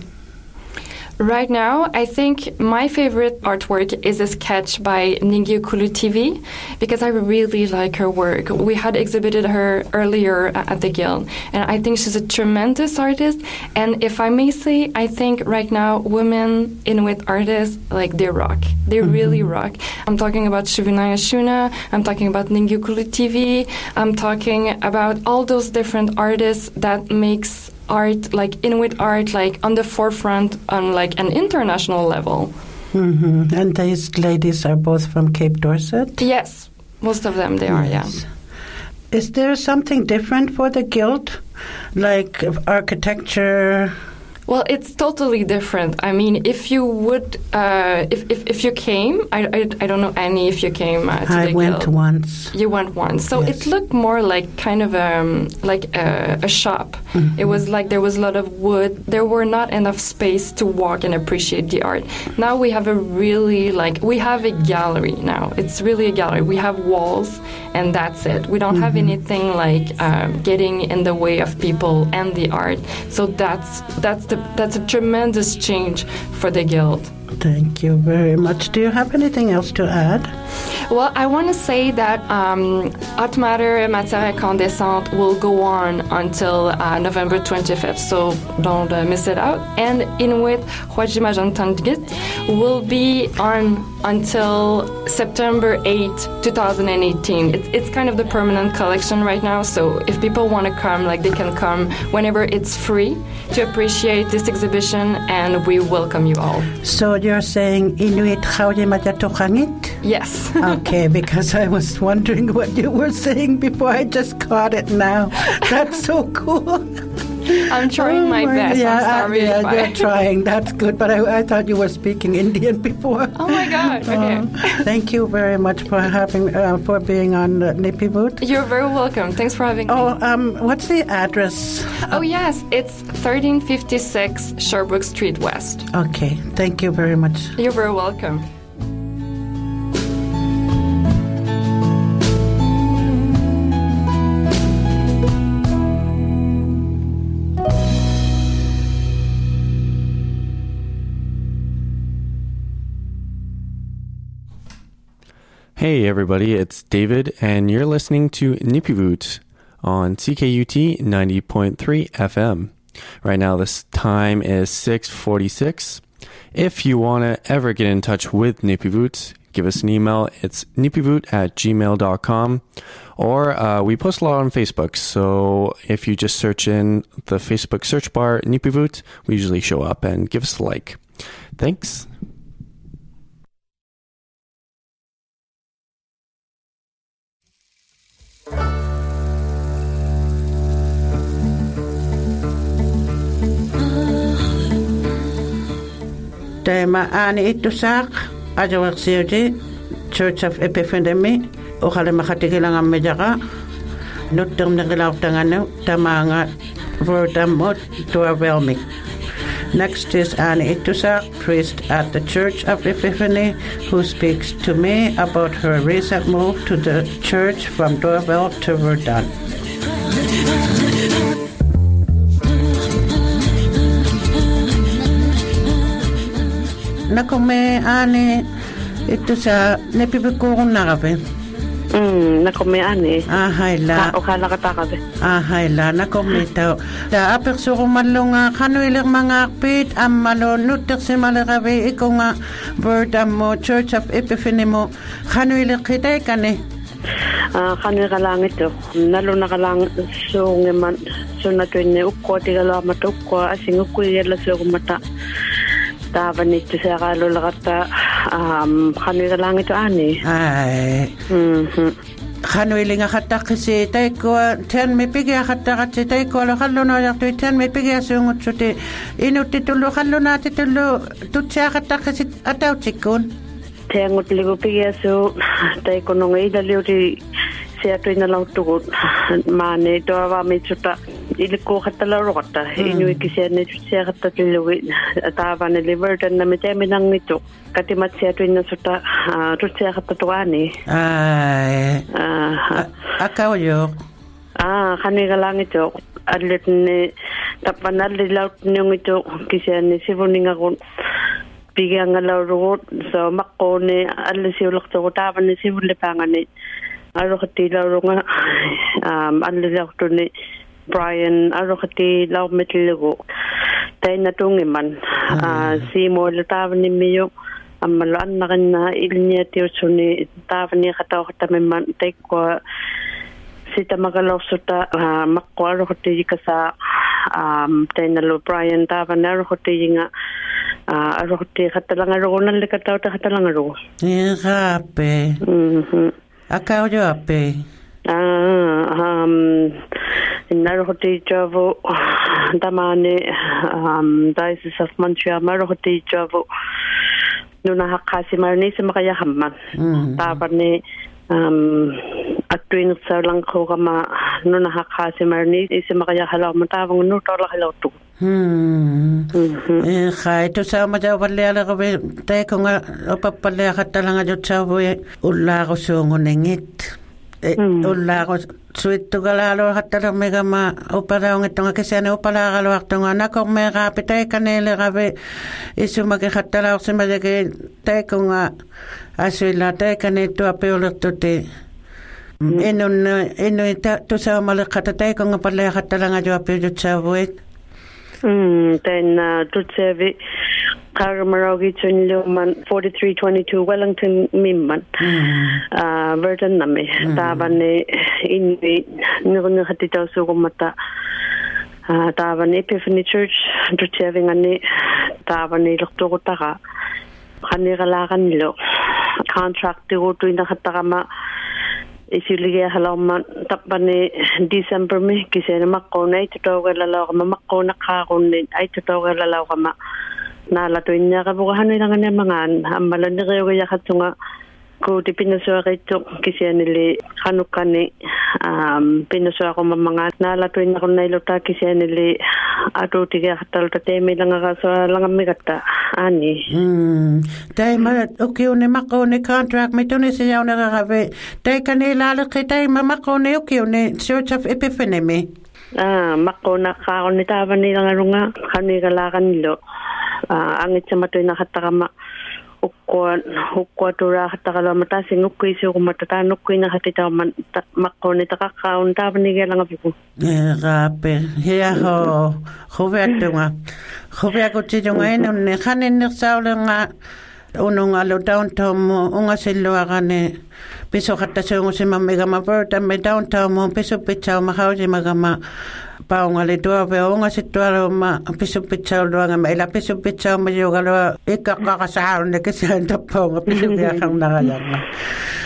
S13: Right now, I think my favorite artwork is a sketch by Ningyu Kulutivi because I really like her work. We had exhibited her earlier at the Guild, and I think she's a tremendous artist. And if I may say, I think right now women Inuit artists, like, they rock. They mm-hmm. really rock. I'm talking about Shivinaya Shuna, I'm talking about Ningyu Kulutivi, I'm talking about all those different artists that makes art, like Inuit art, like on the forefront on like an international level.
S1: Mm-hmm. And these ladies are both from Cape Dorset?
S13: Yes, most of them they are,
S1: yes.
S13: yeah.
S1: Is there something different for the Guild, like architecture?
S13: Well, it's totally different. I mean, if you would, uh, if, if if you came, I, I, I don't know any if you came uh, to
S1: I
S13: the
S1: went
S13: Guild.
S1: once.
S13: You went once. So
S1: yes.
S13: It looked more like kind of um, like a, a shop. Mm-hmm. It was like there was a lot of wood. There were not enough space to walk and appreciate the art. Now we have a really, like, we have a gallery now. It's really a gallery. We have walls, and that's it. We don't mm-hmm. have anything like um, getting in the way of people and the art. So that's that's the That's a tremendous change for the Guild.
S1: Thank you very much. Do you have anything else to add?
S13: Well, I want to say that um, Haute Matter Matière Incandescente will go on until uh, November twenty-fifth, so don't uh, miss it out. And Inuit Hwajimajan Kanjit will be on until September eighth, twenty eighteen. It's, it's kind of the permanent collection right now, so if people want to come, like, they can come whenever it's free to appreciate this exhibition, and we welcome you all.
S1: So you're saying Inuit Hwajimajan Kanjit?
S13: Yes.
S1: Okay, because I was wondering what you were saying before. I just caught it now. That's so cool.
S13: I'm trying
S1: oh
S13: my, my best.
S1: Yeah,
S13: I'm sorry.
S1: yeah,
S13: if
S1: you're
S13: I...
S1: trying. That's good. But I, I thought you were speaking Indian before.
S13: Oh my God. Okay.
S1: Uh, thank you very much for having uh, for being on uh, Nipivut.
S13: You're very welcome. Thanks for having
S1: oh,
S13: me.
S1: Oh, um, what's the address?
S13: Oh yes, it's thirteen fifty-six Sherbrooke Street West.
S1: Okay. Thank you very much.
S13: You're very welcome.
S14: Hey everybody, it's David, and you're listening to Nipivut on C K U T ninety point three F M. Right now, this time is six forty-six. If you want to ever get in touch with Nipivut, give us an email. It's nipivut at gmail dot com. Or uh, we post a lot on Facebook, so if you just search in the Facebook search bar, Nipivut, we usually show up, and give us a like. Thanks.
S1: Tema ani itusak ajawaksiuti Church of Epiphany o kala makatikilang ang medya nutang nakilautangano tamanga verdamot doorbell. Next is Annie Itusak, priest at the Church of Epiphany, who speaks to me about her recent move to the church from Doorbell to Verdun. Nakome Annie Itusak, nepibikong nakabe.
S15: Mm, nakome ani.
S1: Ah, hay la.
S15: O kala kata kabe.
S1: Ah, hay la. Nakome tao. Da apek suru malunga kanu ilir mga akpit am malo nutek si malakabe iko nga Verdun mo Church of Epiphany mo kanu ilir kitay kane.
S15: Ah, kanu kalang ito. Nalo na kalang so ngaman so na tuin ne ukko tigalo mata ukko asing ukko yela so mata. Taban ito sa kalo lakata um kanu kalang ito ani.
S1: Ay.
S15: Mhm.
S1: Kanu ilinga katak si tay ko ten me pigi katak si tay ko lo kallo no yak tu ten me pigi sungut suti inu titulo kallo na titulo tutsa katak si ataw cikun.
S15: Tengut ligo pigi so tay ko no ngai daliu di siya tu na lang tugot mane do wa me chuta iliko katala rota inu ikisiya ne siya katatilu atawa ne liver tan na me temi nang ito katimat siya tu na suta tutsa katatuani.
S1: Ay.
S15: Ah,
S1: akaw yo.
S15: Ah, kaniga lang ito. Adlit ni tapanal laut niyong ito kisya ni sibuning ako bigyan nga laurot so makko ni alis yung lakto ko tapan ni sibulipangan ni aro kati lauro nga um alis lakto ni Brian aro kati lau metiligo tayo natungin man si mo latapan ni Miyo amalaan na kan na ilnya tiyo suni tapan niya kataw katamin man tayo ko sita magalaw suta uh, makko aro kati ka sa um tayo nalo Brian tapan aro kati nga uh, aro kati katalang aro nali kataw ta katalang aro
S1: iya ape
S15: mhm
S1: akaw yo ape
S15: ah um naro kati javo tamane um Diocese of Montreal maro kati javo nuna hakasi marni sa makaya hamman tapan ni um at tuwing sa lang ko kama nuna hakasi marni isa makaya halaw matawang nutola halaw to
S1: hmm eh khay to sa majaw palyala ko tay ko nga opapalya katala nga jot sa buhay ulla ko sunguningit eh ulla ko suit to galalo hatala mega ma opara ng itong kisane opala galwak to nga nako mega pitay kanele gabe isu magkatala sa madage tay ko nga asila tay kanito apelot to te enon eno ita to sa malakata tay ko nga pala katala nga jo apelot sa buhay
S15: mm then uh, tutsevi Karamaragi Chunluman forty-three twenty-two Wellington Mimman uh Verdun nami taban ni inwi ngun hatitaw su mata uh taban Epiphany Church tutsevi ngani taban ni lokto ko taka kanigalakan nilo contract ko tu ina katakama isilige halaman tapane December me kisena makko na ito tawagalaw kama makko na kakon ay tawagalaw kama nala to inya ka bukahan nila nga namangan amalan ni kayo kaya katunga ko di pinasuwa kayo kisya nili kanukani um, pinasuwa ko mamangan nala to inya ko nailota kisya nili ato tiga katal tatemi lang nga kaswa lang ang migata ani
S1: hmm tay ma okay ni mako ni contract may to ni siya na kakabe tay kanila kay tay mamako ni okay ni Church of Epiphany me
S15: ah mako na ka ni taban nila nga runga kanigalakan nilo Uh, angit sa matoy na katakama ukwa ukwa tura katakala matasing ukwi siyo kumatatan ukwi na katitaw makko ni takakaon tapan ni kaya lang apiku
S1: eh rape hiya ho huwag nga huwag ko siyo nga inon ni kanin niksaw lang nga unong alo downtown mo unga silwa ka ni piso katasyo nga si mamiga maberta may downtown mo piso pitsaw makaw si magama paong alidua pe onga situalo ma piso pitsaw luanga ma ila piso pitsaw ma yo galo ikakakasahon na kasi anda paong piso yakang nakayang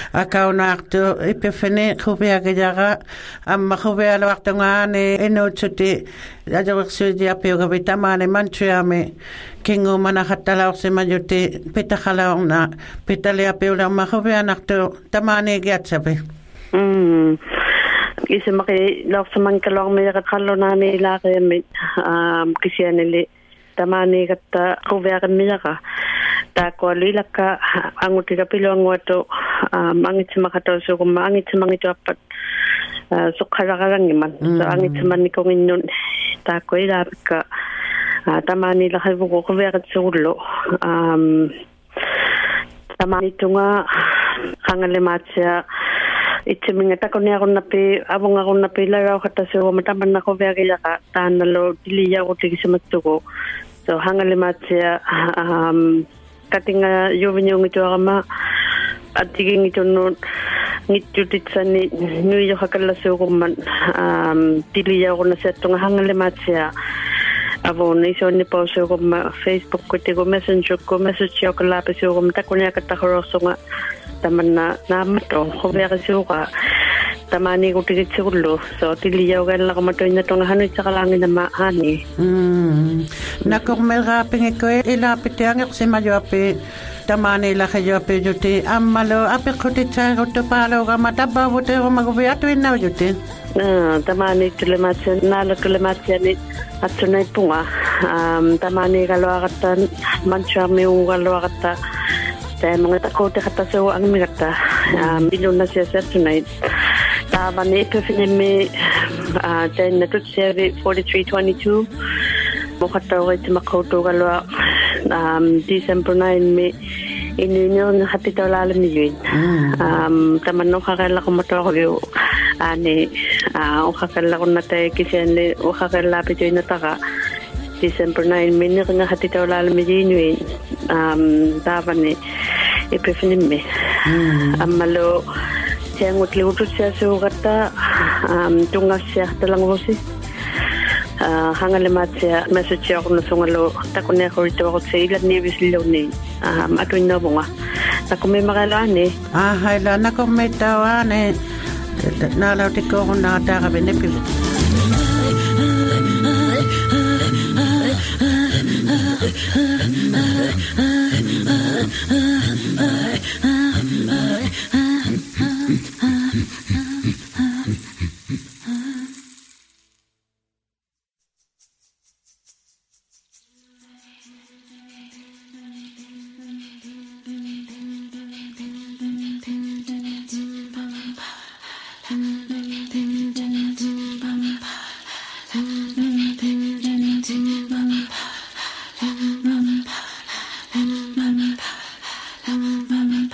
S1: Akau nakto ipefene kubea gejara amma kubea waktu ngane eno cuti aja waktu dia peo kabita mane mancuame kengo mana hatala waktu majuti peta kalau na peta lea peo la ma kubea nakto tamane giatsabe.
S15: Hmm. Isa maki lok saman kalong me kalau nane ilake me um kisianele tamane kata kubea kan miyaka. Ta ko lilaka anguti kapilo angwato mangit makato so kung mangit mangito apat so kalakarang man so angit man ni kong inyon ta ko ila ka tamani la habu ko verat sulo um tamani tunga hangale matya itseminga ta ko ne akon napi abong akon napi la kata so mataman na ko vega ka tanalo diliya ko tigisamatuko so hangale matya um katinga yuvinyo ngito ama atiging ito no ngitutit sa ni nuyo kakalaso kuman um tiliya ko na sa itong hangalimat siya abo na iso ni po so kuma Facebook ko tigo messenger ko message yo kalapis yo kumta ko niya katakaroso nga taman na namato ko biya kasi ka tamani ko tigit siguro so tiliya ko lang kamatoy na itong hanoy sa kalangin na maani
S1: hmm nakumera pingi ko ilapit yang si majope tamani la kajope juti amalo ape kotita to palo gamata babote ko magobiato ina juti
S15: ah tamani tulematsen nala tulematsen ni atunay punga um tamani kalwakatan manchame un kalwakata tay mga takote kata so ang migata um bilon na siya sa tonight tabani pefineme ah ten na tutsevi forty-three twenty-two mukataw ito makoto kalwa um December nine me ininyo na hatitaw lalam ni yun um taman no kakala ko mataw ko ani ah o kakala ko na tayo kisyan o kakala pito yun nataka December nine me nga hatitaw lalam ni yun um daban ni ipefineme amalo siya ngutli utut siya sugata um tungas siya talang bosi ah hangalimat siya message ako na sungalo takone ko rito ako sa ilan ni bisilo ni um atun na bunga takume makalane
S1: ah hayla na ko metawane na law tiko ko na ta ka benepi
S10: Bum,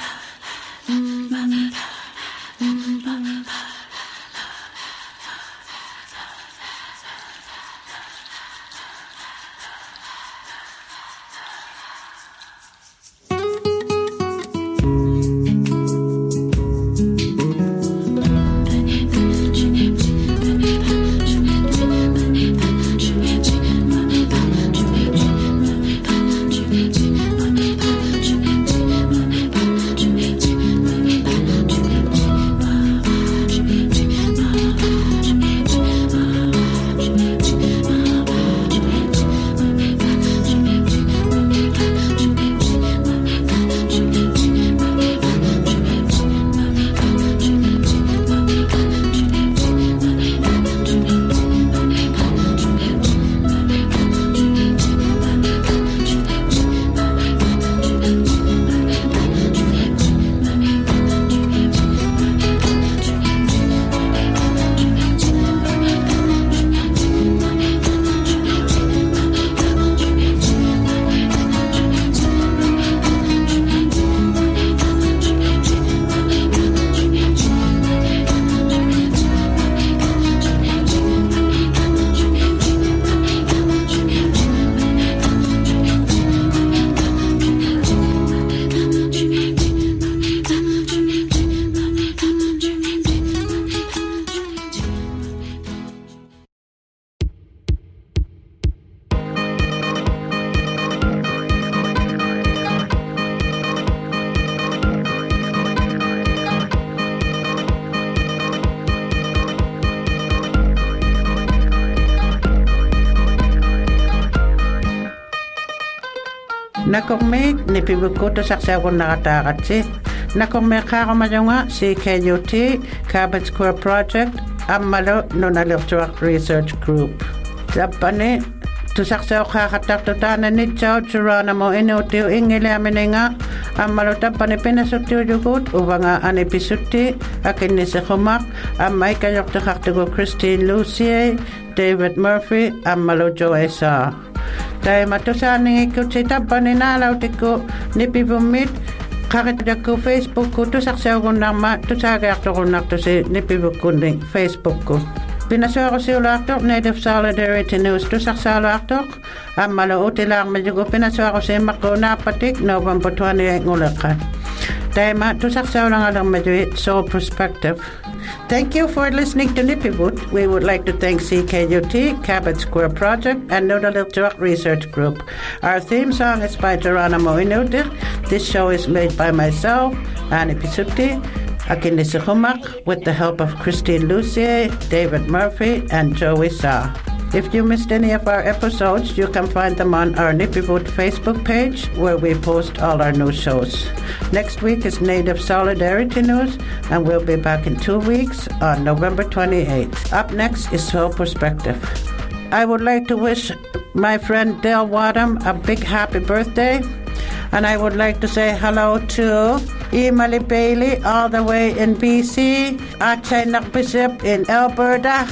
S1: Nakormik ni pibukuto saksagon nakataratsi. Nakormik karamayonga C K U T Cabot Square Project Amalo Nonalirtuak Research Group. Tapane tusaksaw kakataktutan ni Chow Geronimo inutiu ingile aminenga amalo tapane pinasutiu yugut ubanga anipisuti akin ni Sekumak amay kayok takaktugo Christine Lucier David Murphy amalo Joesa. Dahil matusan ng ikutsita pa ninalaw tiko ni Pibumit kakit ko Facebook ko to saksaw ko nama to sagak to ko nakto si ni Pibuk ko ng Facebook ko. Pinaswa ko si ulaktok Native Solidarity News to saksaw ulaktok ang malauti lang medyo ko pinaswa ko si Mako Napatik November twenty-eighth ngulakan. Dahil matusaksaw lang alang medyo Soul Perspective. Thank you for listening to Nipibut. We would like to thank C K U T, Cabot Square Project, and Nonalirtuak Research Group. Our theme song is by Geronimo Inutir. This show is made by myself, Annie Pisuti, Akin Nisikumak, with the help of Christine Lucier, David Murphy, and Joey Sa. If you missed any of our episodes, you can find them on our Nipibut Facebook page, where we post all our new shows. Next week is Native Solidarity News, and we'll be back in two weeks on November twenty-eighth. Up next is Soul Perspective. I would like to wish my friend Del Wadham a big happy birthday, and I would like to say hello to Emily Bailey all the way in B C, Achay Nakbishop in Alberta,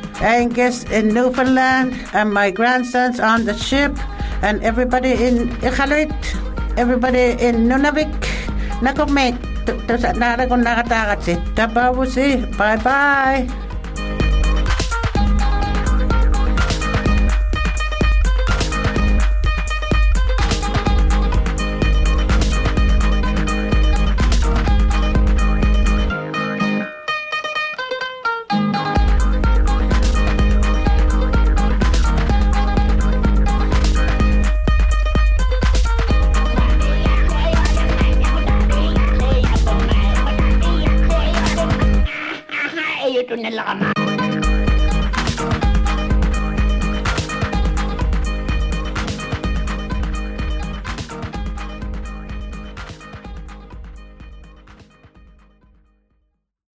S1: Angus in Newfoundland, and my grandsons on the ship, and everybody in Iqaluit, everybody in Nunavik. Nakormik, nakakon nakatakat si Tababusi. Bye-bye.
S2: Nella